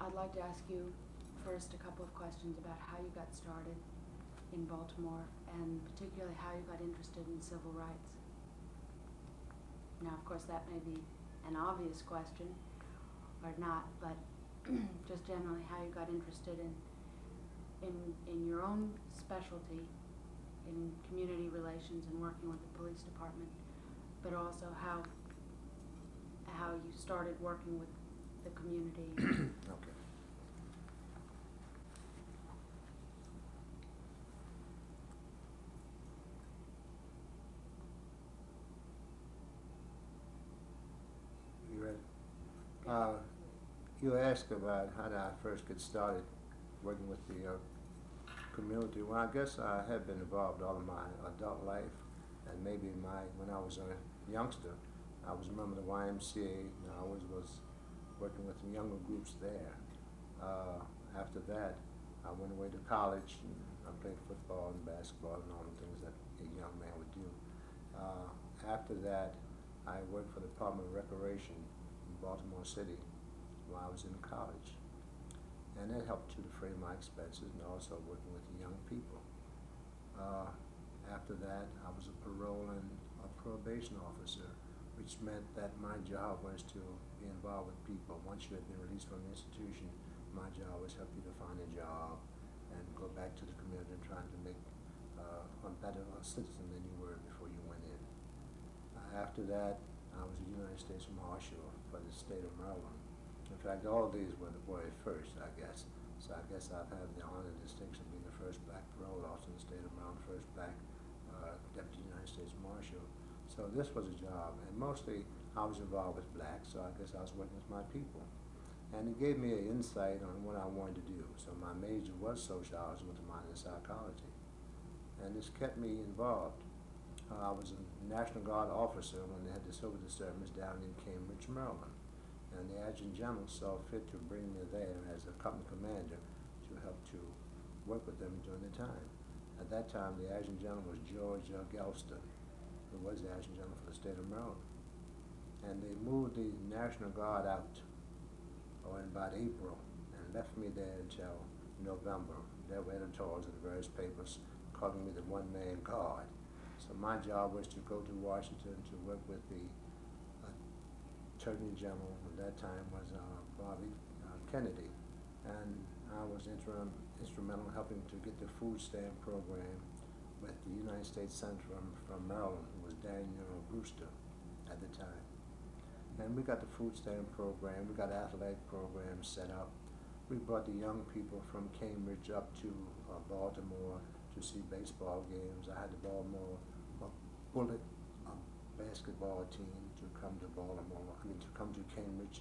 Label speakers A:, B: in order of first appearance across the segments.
A: I'd like to ask you first a couple of questions about how you got started in Baltimore, and particularly how you got interested in civil rights. Now, of course, that may be an obvious question, or not, but just generally how you got interested in your own specialty in community relations and working with the police department, but also how you started working with the community.
B: Okay. You ready? You asked about how did I first get started working with the community. Well, I guess I have been involved all of my adult life, and maybe when I was a youngster, I was a member of the YMCA, and I always was working with the younger groups there. After that, I went away to college, and I played football and basketball and all the things that a young man would do. After that, I worked for the Department of Recreation in Baltimore City while I was in college. And that helped to defray my expenses, and also working with the young people. After that, I was a parole and a probation officer, which meant that my job was to be involved with people. Once you had been released from the institution, my job was help you to find a job and go back to the community and trying to make a better citizen than you were before you went in. After that, I was a United States Marshal for the state of Maryland. In fact, all these were the very first, I guess. So I guess I've had the honor and distinction of being the first black parole officer in the state of Maryland, first black Deputy United States Marshal. So this was a job, and mostly I was involved with blacks, so I guess I was working with my people. And it gave me an insight on what I wanted to do. So my major was sociology with a minor in psychology. And this kept me involved. I was a National Guard officer when they had the civil disturbance down in Cambridge, Maryland. And the Adjutant General saw fit to bring me there as a company commander to help to work with them during the time. At that time, the Adjutant General was George Galston, who was the Adjutant General for the state of Maryland. And they moved the National Guard out in about April and left me there until November. There were editorials in the various papers calling me the one-man guard. So my job was to go to Washington to work with the Attorney General at that time was Bobby Kennedy, and I was instrumental in helping to get the food stamp program with the United States Senator from Maryland, who was Daniel Brewster at the time. And we got the food stamp program, we got athletic programs set up. We brought the young people from Cambridge up to Baltimore to see baseball games. I had the Baltimore Bullet basketball team to come to to come to Cambridge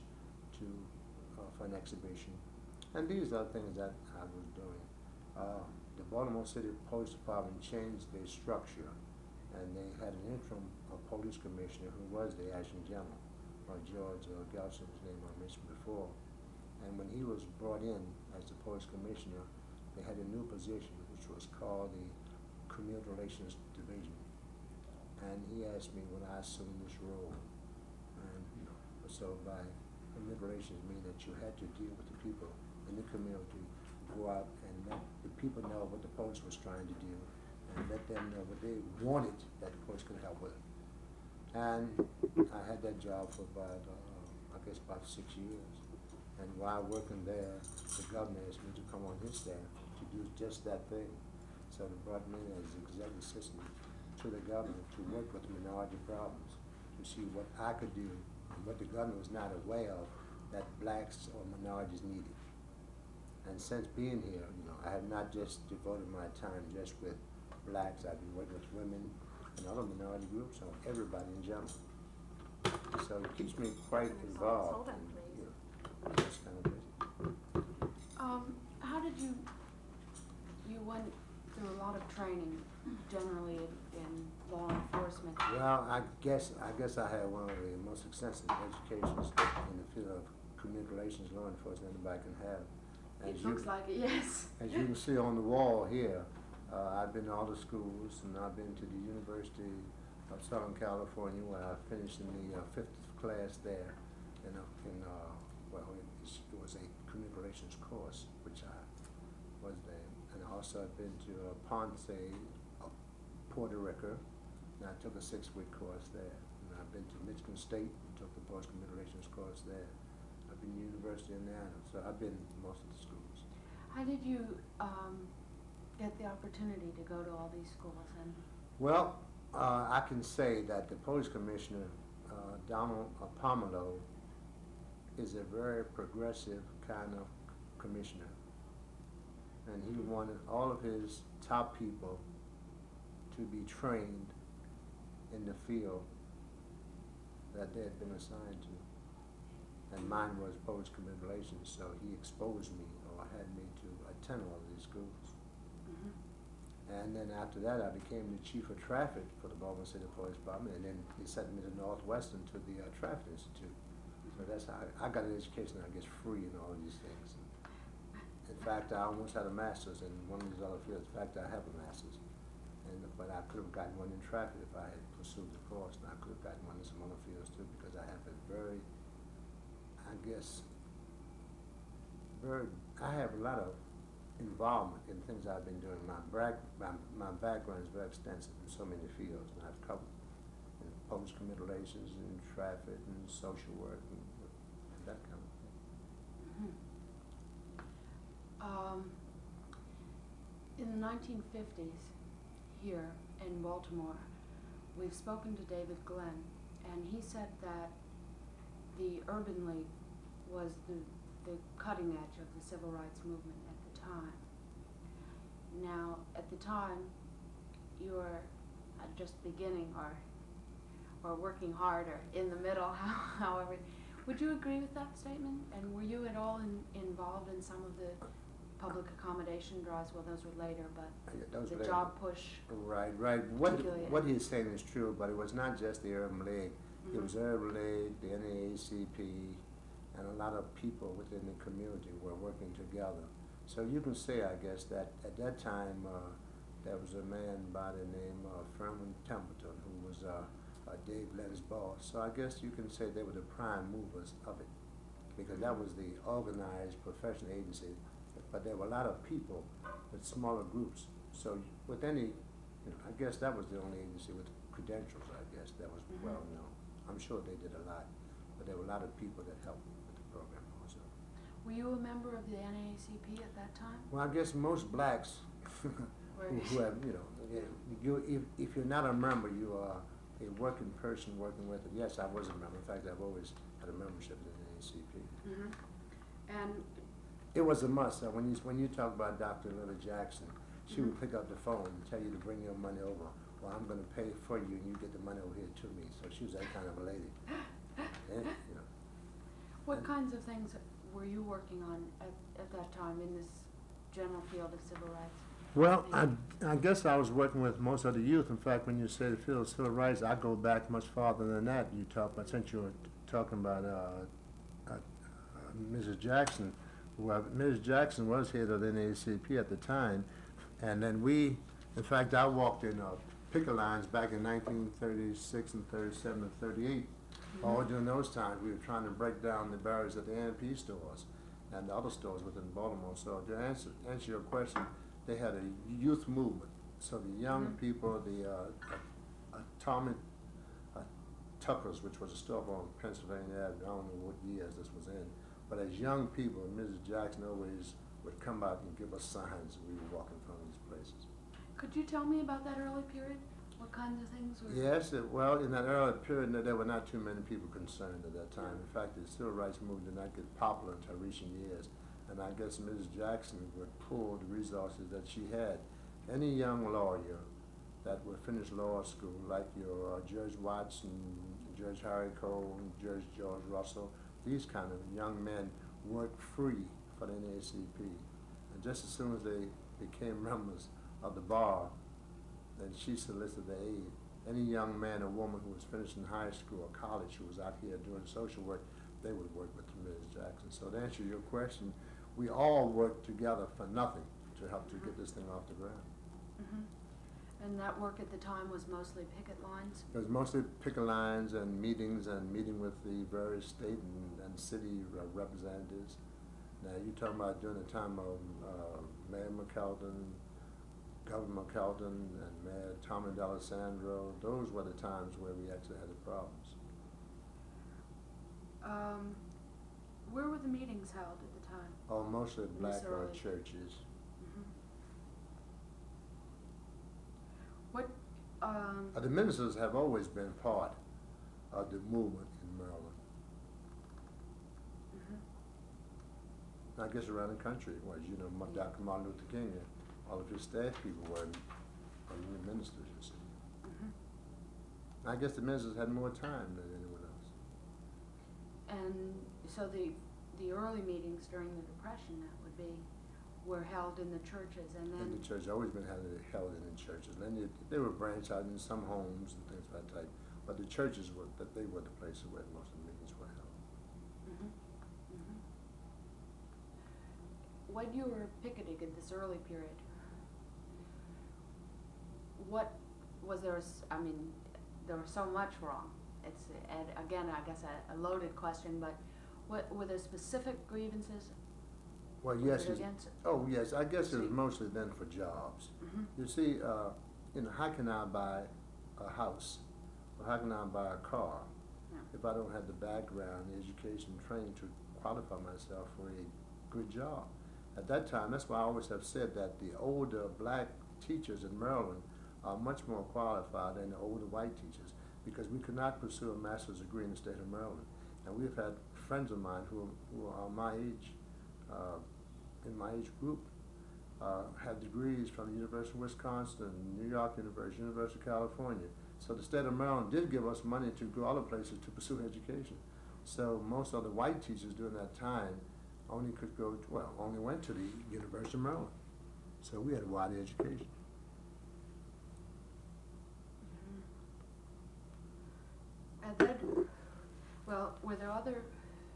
B: for an exhibition. And these are things that I was doing. The Baltimore City Police Department changed their structure, and they had an interim police commissioner who was the Adjutant General, George Galston, whose name I mentioned before. And when he was brought in as the police commissioner, they had a new position, which was called the Community Relations Division. And he asked me when I assumed this role. And so by community relations mean that you had to deal with the people in the community, go out and let the people know what the police was trying to do, and let them know what they wanted that the police could help with. And I had that job for about, about 6 years. And while working there, the governor asked me to come on his staff to do just that thing. So they brought me in as executive assistant to the governor to work with minority problems, to see what I could do and what the governor was not aware of that blacks or minorities needed. And since being here, I have not just devoted my time just with blacks. I've been working with women and other minority groups, or everybody in general. So it keeps me quite involved.
A: Hold on, please.
B: Just kind of busy.
A: How did you went through a lot of training generally in law enforcement?
B: Well, I guess I had one of the most extensive educations in the field of community relations law enforcement anybody can have.
A: It looks like it, yes.
B: As you can see on the wall here, I've been to all the schools, and I've been to the University of Southern California, where I finished in the 5th class there. It was a community relations course, which I was there. And also I've been to Ponce, Puerto Rico, and I took a 6-week course there. And I've been to Michigan State and took the post-community relations course there. I've been to University of Indiana, so I've been to most of the schools.
A: How did you get the opportunity to go to all these schools? And
B: Well, I can say that the police commissioner, Donald Pomelo, is a very progressive kind of commissioner. And he wanted all of his top people to be trained in the field that they had been assigned to. And mine was police community relations, so he exposed me or had me to attend all of these schools.
A: Mhm.
B: And then after that, I became the chief of traffic for the Baltimore City Police Department, and then he sent me to Northwestern to the Traffic Institute. So that's how I got an education, I guess, free in all these things. In fact, I almost had a master's in one of these other fields. In fact, I have a master's. But I could have gotten one in traffic if I had pursued the course, and I could have gotten one in some other fields too, because I have a very, I guess, I have a lot of involvement in things I've been doing. My background is very extensive in so many fields, and I've covered in police community relations and traffic and social work and that kind of thing.
A: Mhm. In the 1950s, here in Baltimore, we've spoken to David Glenn, and he said that the Urban League was the cutting edge of the civil rights movement at the time. Now, at the time, you were just beginning or working hard or in the middle, however. Would you agree with that statement? And were you at all involved in some of the public accommodation drives? Well, those were later, but
B: Those
A: the
B: later.
A: job push.
B: Right.
A: Particularly-
B: What he's saying is true, but it was not just the Urban League. It was Urban League, the NAACP, and a lot of people within the community were working together. So you can say, I guess, that at that time there was a man by the name of Furman Templeton who was Dave Glenn's boss. So I guess you can say they were the prime movers of it, because that was the organized professional agency. But there were a lot of people with smaller groups. So with any, I guess that was the only agency with credentials, I guess, that was well known. I'm sure they did a lot, but there were a lot of people that helped with the program also.
A: Were you a member of the NAACP at that time?
B: Well, I guess most blacks who have, if you're not a member, you are a working person working with it. Yes, I was a member. In fact, I've always had a membership in the NAACP.
A: And
B: It was a must. When you talk about Dr. Lily Jackson, she would pick up the phone and tell you to bring your money over. Well, I'm going to pay for you, and you get the money over here to me. So she was that kind of a lady. And,
A: what kinds of things were you working on at that time in this general field of civil rights?
B: Well, I guess I was working with most of the youth. In fact, when you say the field of civil rights, I go back much farther than that. You talk about, since you were talking about Mrs. Jackson. Well, Mrs. Jackson was head of the NAACP at the time, and then in fact, I walked in picket lines back in 1936 and 37 and 38. All during those times, we were trying to break down the barriers at the A&P stores and the other stores within Baltimore. So to answer your question, they had a youth movement. So the young people, the Atomic Tuckers, which was a store on Pennsylvania Avenue, I don't know what years this was in, but as young people, Mrs. Jackson always would come out and give us signs we were walking from these places.
A: Could you tell me about that early period? What kinds of things were?
B: Yes, well, in that early period, there were not too many people concerned at that time. In fact, the civil rights movement did not get popular until recent years. And I guess Mrs. Jackson would pull the resources that she had. Any young lawyer that would finish law school, like your Judge Watson, Judge Harry Cole, Judge George Russell, these kind of young men worked free for the NAACP. And just as soon as they became members of the bar, then she solicited their aid. Any young man or woman who was finishing high school or college who was out here doing social work, they would work with Mrs. Jackson. So to answer your question, we all worked together for nothing to help to get this thing off the ground.
A: And that work at the time was mostly picket lines?
B: It was mostly picket lines and meeting with the various state and city representatives. Now, you're talking about during the time of Mayor McKeldin, Governor McKeldin, and Mayor Tommy D'Alessandro. Those were the times where we actually had the problems.
A: Where were the meetings held at the time?
B: Oh, mostly
A: In
B: black
A: this early-
B: churches.
A: Mhm. What,
B: The ministers have always been part of the movement in Maryland.
A: mhm.
B: I guess around the country it was, you know, Dr. Martin Luther King and all of his staff people were the ministers, you see.
A: Mhm.
B: I guess the ministers had more time than anyone else.
A: And so the early meetings during the Depression, that would be, were held in the churches, and
B: And
A: then,
B: the church always been held in the churches. Then they were branched out in some homes and things of that type. But the churches were the places where most of the meetings were held.
A: mhm, mhm. When you were picketing in this early period, what was there? I mean, there was so much wrong. It's, and again, I guess a loaded question, but what were there specific grievances?
B: Well, yes.
A: Was it against?
B: Oh, yes. I guess it was
A: See.
B: mostly then for jobs.
A: Mhm.
B: You see, you know, how can I buy a house, or how can I buy a car,
A: Yeah.
B: if I don't have the background, the education, training to qualify myself for a good job? At that time, that's why I always have said that the older black teachers in Maryland are much more qualified than the older white teachers, because we could not pursue a master's degree in the state of Maryland. And we've had friends of mine who are my age, in my age group, have degrees from the University of Wisconsin, New York University, University of California. So the state of Maryland did give us money to go other places to pursue education. So most of the white teachers during that time only went to the University of Maryland. So we had a wide education.
A: Mhm. And then, well, were there other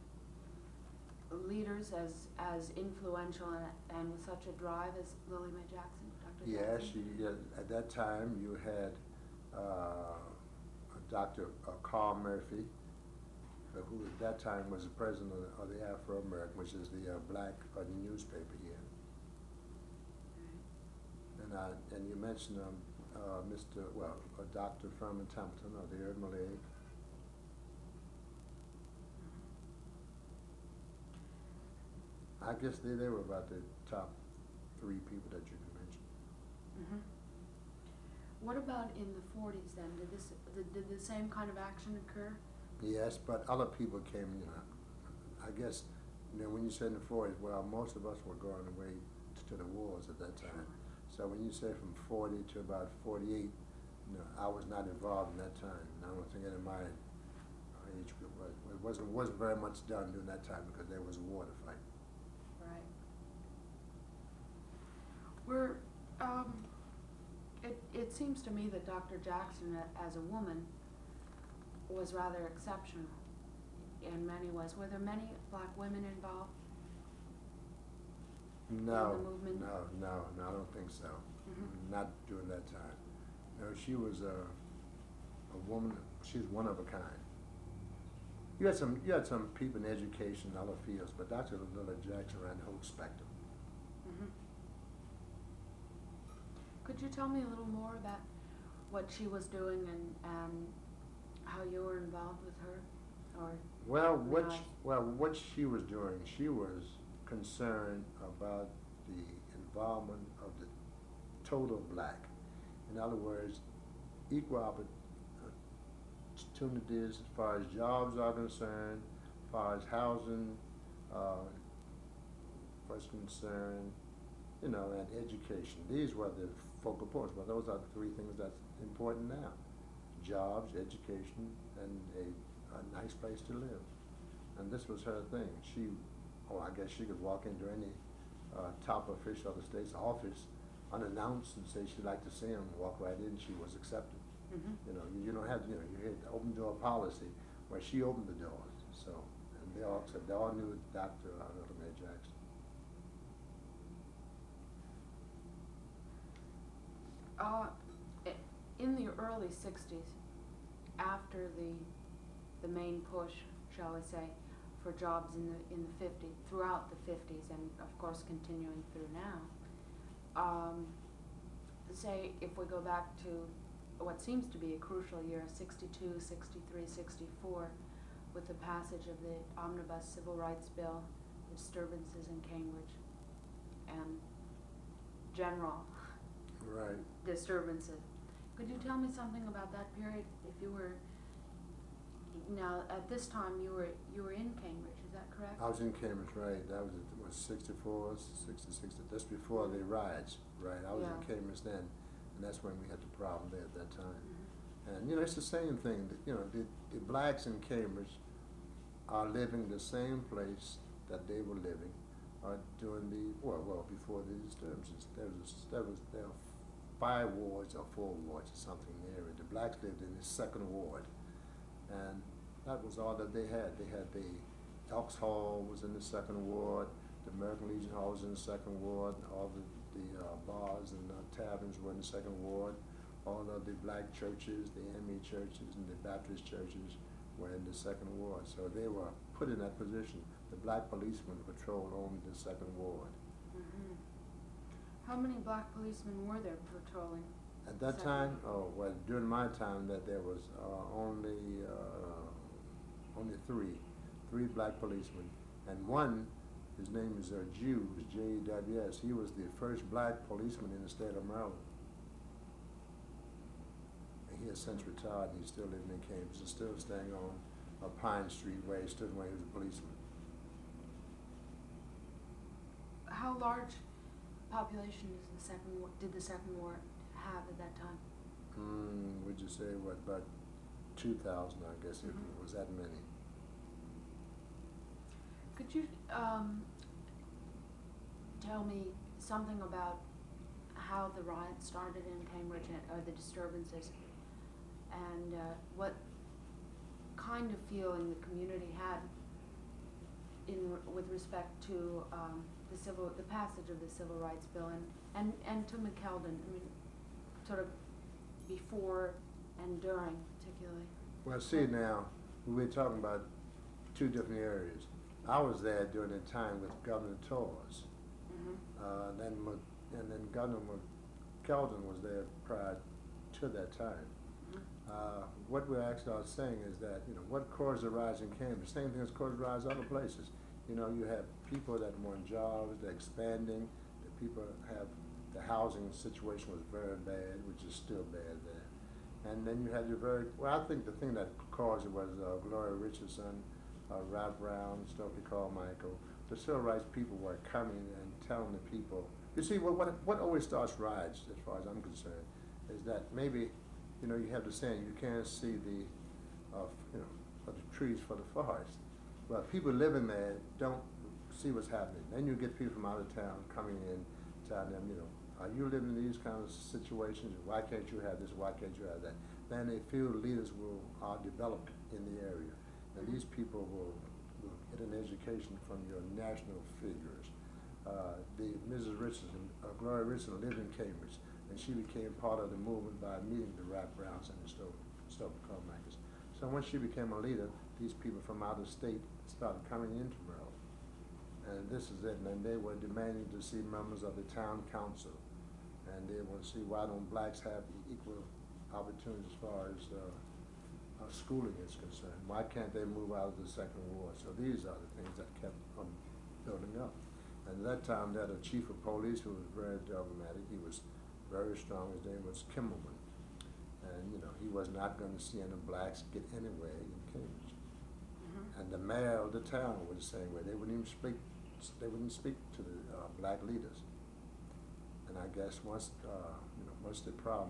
A: leaders as influential and with such a drive as Lily Mae Jackson, Dr.
B: Yeah,
A: Jackson?
B: at that time you had Dr. Carl Murphy, who at that time was the president of the Afro American, which is the black newspaper here. And you mentioned Dr. Furman Templeton of the Erdman League. I guess they were about the top 3 people that you can mention.
A: Mhm. What about in the 40s then? Did the same kind of action occur?
B: Yes, but other people came, you know, I guess, you know, when you say in the 40s, well, most of us were going away to the wars at that time. So when you say from 40 to about 48, you know, I was not involved in that time. And I don't think any of my age group was. It wasn't very much done during that time because there was a war to fight.
A: Right. We're, it seems to me that Dr. Jackson, as a woman, was rather exceptional in many ways. Were there many black women involved?
B: No,
A: the movement?
B: no, I don't think so.
A: Mhm.
B: Not during that time. No, she was a woman. She was one of a kind. You had some people in education and other fields, but Dr. Lily Jackson ran the whole spectrum.
A: Mhm. Could you tell me a little more about what she was doing and how you were involved with her? Or
B: What she was doing, she was concerned about the involvement of the total black. In other words, equal opportunities as far as jobs are concerned, as far as housing was concerned, you know, and education. These were the focal points, but those are the 3 things that's important now: jobs, education, and a nice place to live. And this was her thing. I guess she could walk into any top official of the state's office unannounced and say she'd like to see him, walk right in, she was accepted.
A: Mhm.
B: You know, you don't have to, you know, you had the open door policy where she opened the doors. So, and they all knew Dr. Lily Mae Jackson.
A: In the early 60s, after the main push, shall we say, for jobs in the 50s, throughout the 50s, and of course continuing through now. Say if we go back to what seems to be a crucial year, 62, 63, 64, with the passage of the Omnibus Civil Rights Bill, disturbances in Cambridge, and general
B: Right.
A: disturbances. Could you tell me something about that period? If you were, now at this time you were in Cambridge, is that correct?
B: I was in Cambridge, right, that was 64, 66, just before the riots, right, I was in
A: Yeah.
B: Cambridge then, and that's when we had the problem there at that time.
A: Mhm.
B: And, it's the same thing, the blacks in Cambridge are living the same place that they were living during before the disturbances. There were 5 wards or 4 wards or something in the area. The blacks lived in the 2nd ward, and that was all that they had. They had the Elks Hall was in the 2nd ward, the American Legion Hall was in the 2nd ward, all the bars and taverns were in the 2nd ward, all of the black churches, the ME churches and the Baptist churches were in the 2nd ward. So they were put in that position. The black policemen patrolled only the 2nd ward.
A: Mhm. How many black policemen were there patrolling?
B: At that
A: Second.
B: time, during my time, that there was only three black policemen, and one, his name is Jews, J-E-W-S. He was the first black policeman in the state of Maryland. And he has since retired, and he's still living in Cambridge, and still staying on Pine Street where he stood when he was a policeman.
A: How large population did the second ward have at that time?
B: Would you say about 2,000? I guess it
A: Mhm.
B: was that many.
A: Could you tell me something about how the riots started in Cambridge, or the disturbances, and what kind of feeling the community had with respect to the passage of the Civil Rights Bill, and to McKeldin? I mean, sort of before and during, particularly.
B: Well, see now, we're talking about 2 different areas. I was there during the time with Governor Torres.
A: Mm-hmm.
B: Then Governor McKeldin was there prior to that time.
A: Mm-hmm.
B: What we're actually saying is that, what caused the rise in Cambridge? Same thing as caused the rise other places. You have people that want jobs, they're expanding, the people the housing situation was very bad, which is still bad there. And then you had I think the thing that caused it was Gloria Richardson, Ralph Brown, Stokely Carmichael. The civil rights people were coming and telling the people. You see, what always starts riots, as far as I'm concerned, is that maybe, you have the saying, you can't see for the trees for the forest. Well, people living there don't see what's happening. Then you get people from out of town coming in, telling them, are you living in these kind of situations? Why can't you have this? Why can't you have that? Then they feel leaders are developed in the area. And these people will get an education from your national figures. Mrs. Richardson, Gloria Richardson, lived in Cambridge, and she became part of the movement by meeting the Ralph Browns and the Stokely Carmichaels. So once she became a leader, these people from out of state started coming into Maryland. And this is it, and they were demanding to see members of the town council. And they want to see, why don't blacks have equal opportunities as far as schooling is concerned? Why can't they move out of the 2nd ward? So these are the things that kept on building up. And at that time, they had a chief of police who was very dogmatic. He was very strong. His name was Kimmelman. And, he was not going to see any blacks get anywhere in Cambridge.
A: Mm-hmm.
B: And the mayor of the town was the same way. They wouldn't even speak. They wouldn't speak to the black leaders. And I guess once the problem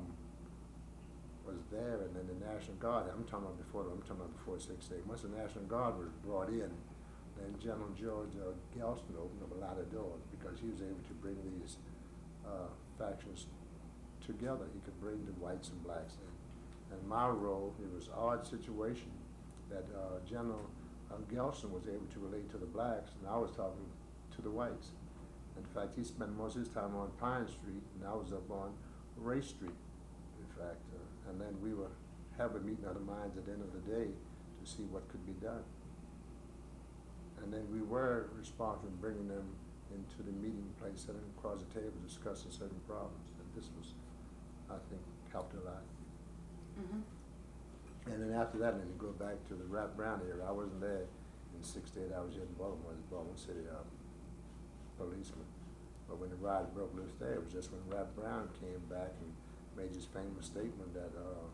B: was there, and then the National Guard, I'm talking about before 6'8". Once the National Guard was brought in, then General George Gelston opened up a lot of doors, because he was able to bring these factions together. He could bring the whites and blacks in. And my role, it was an odd situation that General Gelston was able to relate to the blacks, and I was talking to the whites. In fact, he spent most of his time on Pine Street, and I was up on Ray Street, in fact. And then we were having a meeting of the minds at the end of the day to see what could be done. And then we were responsible for bringing them into the meeting place, sitting across the table, discussing certain problems. And this was, I think, helped a lot.
A: Mhm.
B: And then after that, then you go back to the Rap Brown era. I wasn't there in '68. I was here in Baltimore as Baltimore City policeman. But when the riot broke loose there, it was just when Rap Brown came back and made his famous statement that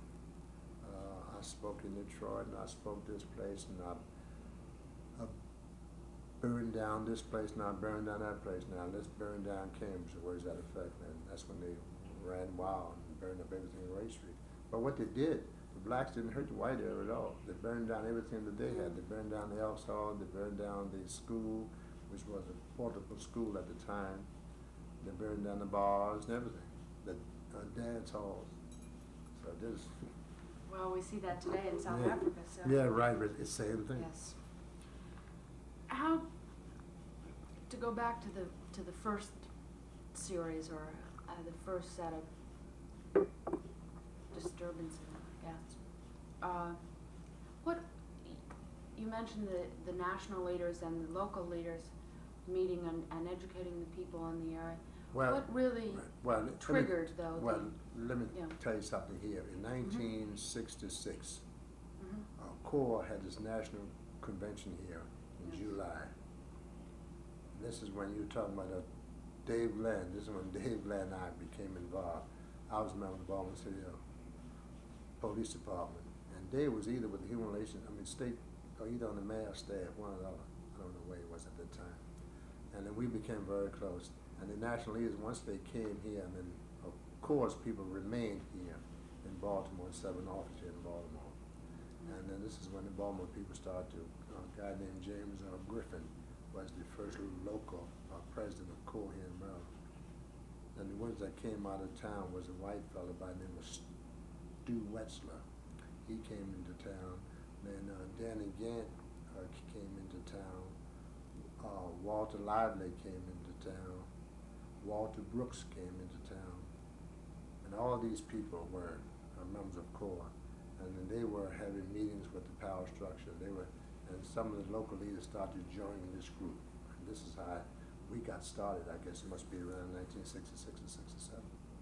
B: I spoke in Detroit and I spoke this place and I burned down this place and I burned down that place. Now let's burn down Cambridge. The words that effect, and that's when they ran wild and burned up everything in Ray Street. But what they did, the blacks didn't hurt the white area at all. They burned down everything that they had. They burned down the Elks Hall. They burned down the school, which was a portable school at the time. They burned down the bars and everything, the dance halls. So this.
A: Well, we see that today in South
B: Yeah.
A: Africa, so.
B: Yeah, right, but it's the same thing.
A: Yes. How, to go back to the first series, or the first set of disturbances, I guess. What, you mentioned the national leaders and the local leaders meeting and educating the people in the area.
B: Well,
A: what really triggered, though?
B: Well, let me
A: yeah.
B: tell you something here. In 1966,
A: Mhm.
B: CORE had this national convention here in
A: Yes.
B: July. This is when you were talking about Dave Glenn. This is when Dave Glenn and I became involved. I was a member of the Baltimore City Police Department, and Dave was either with the Human Relations, state, or either on the mayor's staff, one or the other. I don't know where he was at that time. And then we became very close. And the national leaders, once they came here, and then of course people remained here in Baltimore, 7 offices here in Baltimore. And then this is when the Baltimore people started to, a guy named James Griffin was the first local president of CORE here in Maryland. And the ones that came out of town was a white fellow by the name of Stu Wetzler. He came into town. Then Danny Gant came into town. Walter Lively came into town. Walter Brooks came into town. And all these people were members of CORE. And then they were having meetings with the power structure. And some of the local leaders started joining this group. And this is how we got started. I guess it must be around 1966 or 67.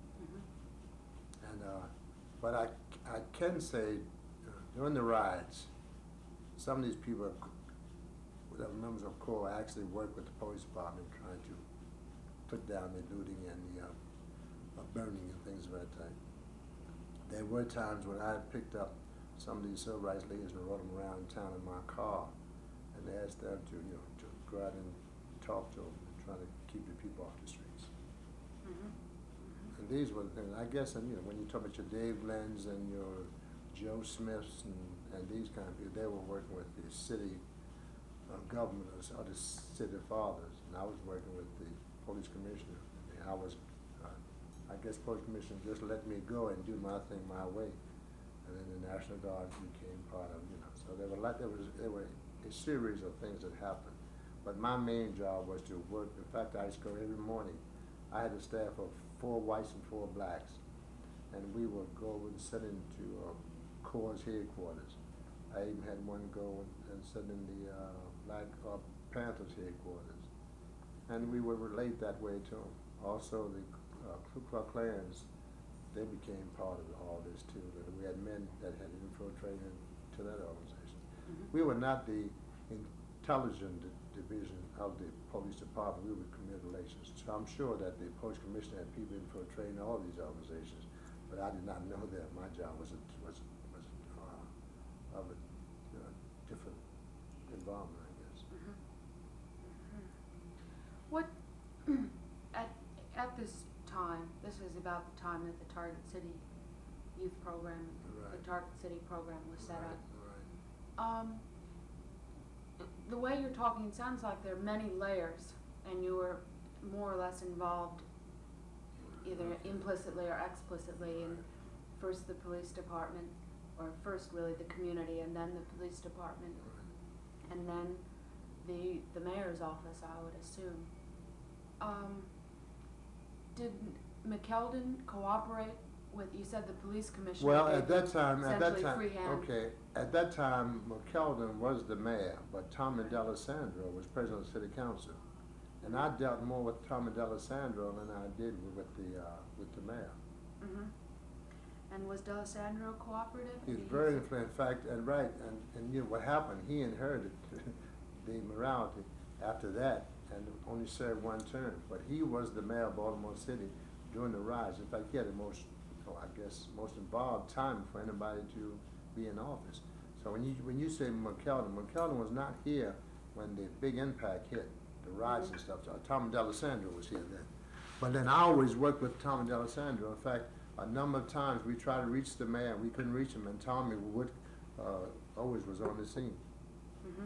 A: Mhm.
B: And but I can say during the riots, some of these people that were members of CORE actually worked with the police department trying to put down the looting and the burning and things of that type. There were times when I picked up some of these civil rights leaders and rode them around town in my car, and asked them to go out and talk to them and try to keep the people off the streets.
A: Mhm.
B: And these were the things, I guess, and when you talk about your Dave Glenn's and your Joe Smiths and these kind of people, they were working with the city governors or the city fathers, and I was working with the police commissioner. And I guess police commissioner just let me go and do my thing my way, and then the National Guard became part of, So there were a series of things that happened, but my main job was to work. In fact, I used to go every morning. I had a staff of 4 whites and 4 blacks, and we would go and sit into CORE's headquarters. I even had one go and sit in the Black Panthers headquarters, and we would relate that way to them. Also, the Ku Klux Klans, they became part of all this too. And we had men that had infiltrated to that organization.
A: Mhm.
B: We were not the intelligence division of the police department. We were community relations. So I'm sure that the police commissioner had people infiltrating all these organizations, but I did not know that. My job was of a different involvement, I guess.
A: Mhm. Mhm. What at this time? This was about the time that the Target City Youth Program,
B: Right.
A: the Target City program was set
B: Right,
A: up. The way you're talking, it sounds like there are many layers, and you were more or less involved, either implicitly or explicitly, in
B: Right.
A: first the police department, or first really the community, and then the police department,
B: Right.
A: and then the mayor's office, I would assume. Did McKeldin cooperate you said the police commissioner
B: Well,
A: gave
B: at that
A: you
B: time,
A: essentially free hand.
B: okay, at that time, McKeldin was the mayor, but Tommy D'Alessandro was president of the city council. And I dealt more with Tommy D'Alessandro than I did with the mayor.
A: Mm-hmm. And was D'Alessandro cooperative?
B: He was
A: Did
B: very
A: he-
B: influential, in fact, and you know what happened, he inherited the morality after that and only served one term. But he was the mayor of Baltimore City during the rise. In fact, he had the most, most involved time for anybody to be in office. So when you say McKeldin was not here when the big impact hit, the rise and stuff. So Tommy D'Alessandro was here then. But then I always worked with Tommy D'Alessandro. In fact, a number of times we tried to reach the mayor, we couldn't reach him, and Tommy would always was on the scene.
A: Mhm.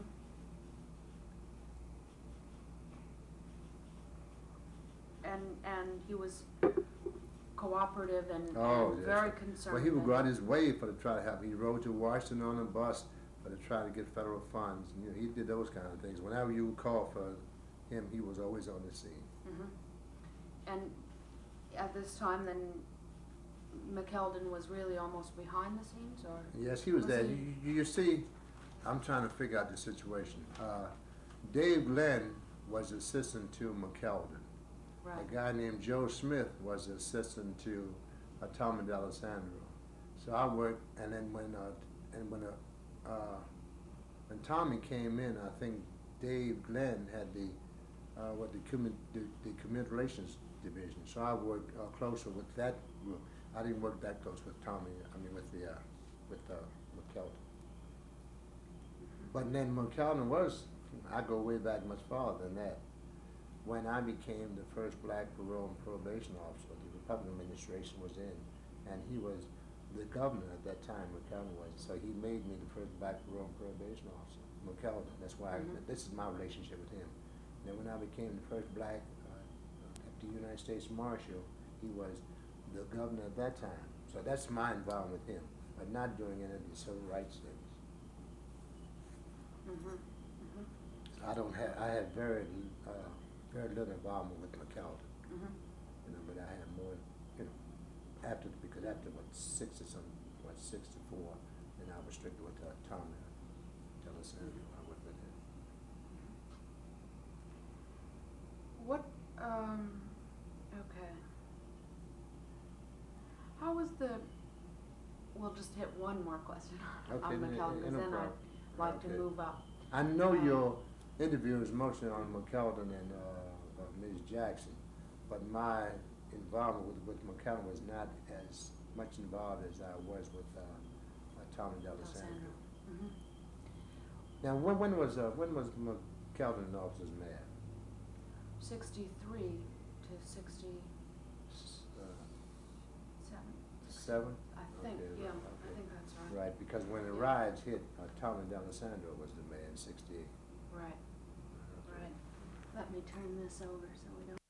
A: And he was cooperative and
B: Yes.
A: very concerned.
B: Well, he would
A: that-
B: go out his way for to try to have. He rode to Washington on a bus for to try to get federal funds. You know, he did those kind of things. Whenever you would call for him, he was always on the scene.
A: Mhm. And at this time, then McKeldin was really almost behind the scenes, or?
B: Yes, he was
A: Was
B: there.
A: he?
B: You see, I'm trying to figure out the situation. Dave Glenn was assistant to McKeldin.
A: Right.
B: A guy named Joe Smith was assistant to Tommy D'Alessandro. So I worked, and then when Tommy came in, I think Dave Glenn had the community relations division. So I worked closer with that group. I didn't work that close with Tommy. I mean with McKeldin. But then McKeldin was, I go way back much farther than that. When I became the first black parole and probation officer, the Republican administration was in, and he was the governor at that time, McKeldin was. So he made me the first black parole and probation officer, McKeldin. That's why this is my relationship with him. Then when I became the first black United States Marshal, he was the governor at that time. So that's my involvement with him, but not doing any of the civil rights things.
A: Mhm. Mhm.
B: I had very little involvement with McKeldin,
A: Mhm.
B: you know, but I had more, you know, after 6 to 4, then I was strictly with Tommy D'Alessandro. I worked with him.
A: What, okay. How was we'll just hit one more question on
B: Okay,
A: McKeldin,
B: no
A: because then
B: problem.
A: I'd like to
B: Okay.
A: move up.
B: I know your interview is mostly on McKeldin and Ms. Jackson, but my involvement with McKeldin was not as much involved as I was with Tommy D'Alessandro.
A: Mhm.
B: Now, when was McKeldin in office as mayor?
A: 63 to 67,
B: Seven?
A: I think,
B: Okay,
A: yeah,
B: okay.
A: I think that's right.
B: Right, because when the
A: Yeah.
B: riots hit, Tommy D'Alessandro was the mayor in '68.
A: Right, right. Let me turn this over so we don't.